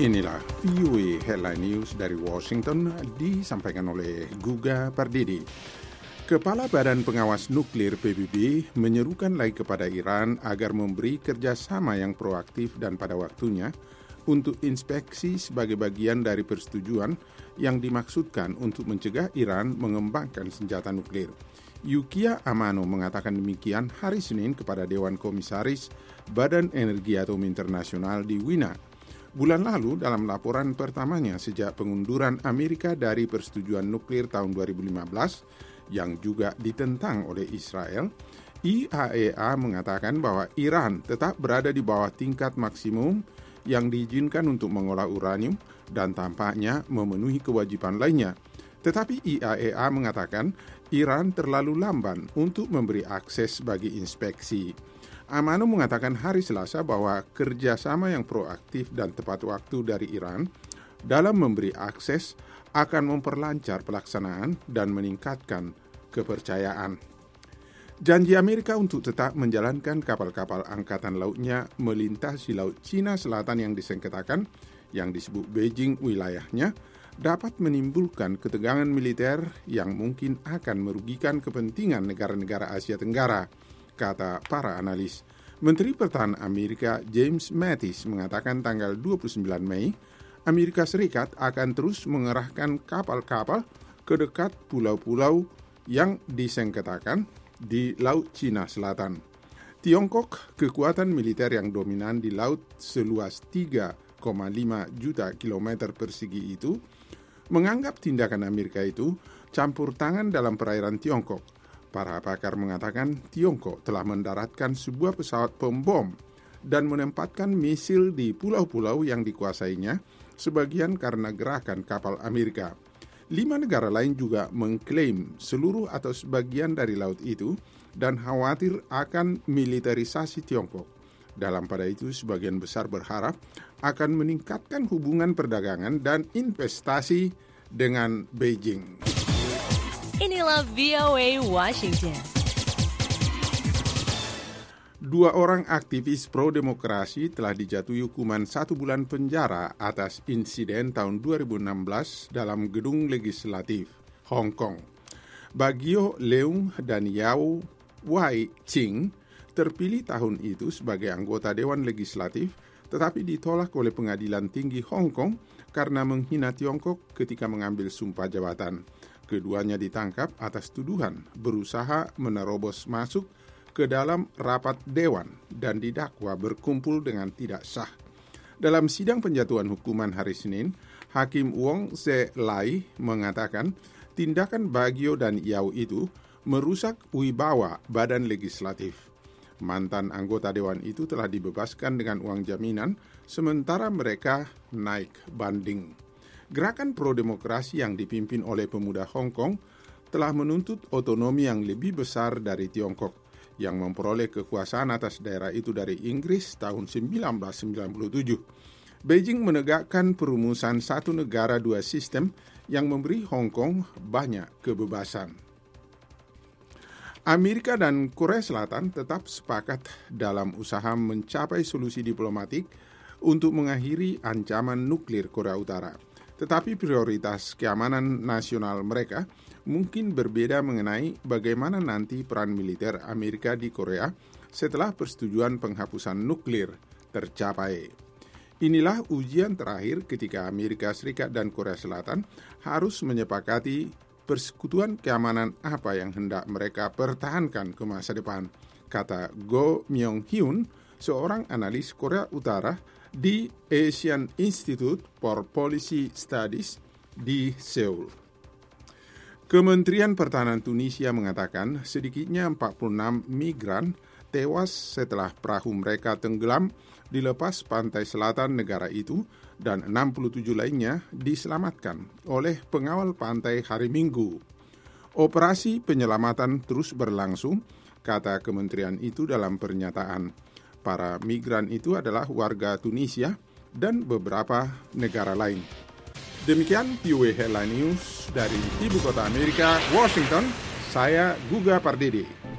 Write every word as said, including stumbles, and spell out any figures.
Inilah V O A Headline News dari Washington disampaikan oleh Guga Pardidi. Kepala Badan Pengawas Nuklir P B B menyerukan lagi kepada Iran agar memberi kerjasama yang proaktif dan pada waktunya untuk inspeksi sebagai bagian dari persetujuan yang dimaksudkan untuk mencegah Iran mengembangkan senjata nuklir. Yukiya Amano mengatakan demikian hari Senin kepada Dewan Komisaris Badan Energi Atom Internasional di Wina. Bulan lalu, dalam laporan pertamanya sejak pengunduran Amerika dari persetujuan nuklir tahun dua ribu lima belas, yang juga ditentang oleh Israel, I A E A mengatakan bahwa Iran tetap berada di bawah tingkat maksimum yang diizinkan untuk mengolah uranium dan tampaknya memenuhi kewajiban lainnya. Tetapi I A E A mengatakan Iran terlalu lamban untuk memberi akses bagi inspeksi. Amano mengatakan hari Selasa bahwa kerjasama yang proaktif dan tepat waktu dari Iran dalam memberi akses akan memperlancar pelaksanaan dan meningkatkan kepercayaan. Janji Amerika untuk tetap menjalankan kapal-kapal angkatan lautnya melintasi Laut Cina Selatan yang disengketakan, yang disebut Beijing wilayahnya, dapat menimbulkan ketegangan militer yang mungkin akan merugikan kepentingan negara-negara Asia Tenggara, kata para analis. Menteri Pertahanan Amerika James Mattis mengatakan tanggal dua puluh sembilan Mei, Amerika Serikat akan terus mengerahkan kapal-kapal ke dekat pulau-pulau yang disengketakan di Laut Cina Selatan. Tiongkok, kekuatan militer yang dominan di laut seluas tiga koma lima juta kilometer persegi itu, menganggap tindakan Amerika itu campur tangan dalam perairan Tiongkok. Para pakar mengatakan Tiongkok telah mendaratkan sebuah pesawat pembom dan menempatkan misil di pulau-pulau yang dikuasainya, sebagian karena gerakan kapal Amerika. Lima negara lain juga mengklaim seluruh atau sebagian dari laut itu dan khawatir akan militerisasi Tiongkok. Dalam pada itu, sebagian besar berharap akan meningkatkan hubungan perdagangan dan investasi dengan Beijing. Inilah V O A Washington. Dua orang aktivis pro-demokrasi telah dijatuhi hukuman satu bulan penjara atas insiden tahun dua ribu enam belas dalam gedung legislatif Hong Kong. Bagio Leung dan Yao Wai Ching terpilih tahun itu sebagai anggota Dewan Legislatif, tetapi ditolak oleh Pengadilan Tinggi Hong Kong karena menghina Tiongkok ketika mengambil sumpah jabatan. Keduanya ditangkap atas tuduhan berusaha menerobos masuk ke dalam rapat dewan dan didakwa berkumpul dengan tidak sah. Dalam sidang penjatuhan hukuman hari Senin, Hakim Wong Se Lai mengatakan tindakan Bagio dan Yao itu merusak wibawa badan legislatif. Mantan anggota dewan itu telah dibebaskan dengan uang jaminan, sementara mereka naik banding. Gerakan pro-demokrasi yang dipimpin oleh pemuda Hong Kong telah menuntut otonomi yang lebih besar dari Tiongkok, yang memperoleh kekuasaan atas daerah itu dari Inggris tahun seribu sembilan ratus sembilan puluh tujuh. Beijing menegakkan perumusan satu negara dua sistem yang memberi Hong Kong banyak kebebasan. Amerika dan Korea Selatan tetap sepakat dalam usaha mencapai solusi diplomatik untuk mengakhiri ancaman nuklir Korea Utara. Tetapi prioritas keamanan nasional mereka mungkin berbeda mengenai bagaimana nanti peran militer Amerika di Korea setelah persetujuan penghapusan nuklir tercapai. Inilah ujian terakhir ketika Amerika Serikat dan Korea Selatan harus menyepakati persekutuan keamanan apa yang hendak mereka pertahankan ke masa depan, kata Go Myung-hyun, seorang analis Korea Utara di Asian Institute for Policy Studies di Seoul. Kementerian Pertahanan Tunisia mengatakan sedikitnya empat puluh enam migran tewas setelah perahu mereka tenggelam di lepas pantai selatan negara itu dan enam puluh tujuh lainnya diselamatkan oleh pengawal pantai hari Minggu. Operasi penyelamatan terus berlangsung, kata kementerian itu dalam pernyataan. Para migran itu adalah warga Tunisia dan beberapa negara lain. Demikian V O A Headline News dari Ibu Kota Amerika, Washington. Saya Guga Pardede.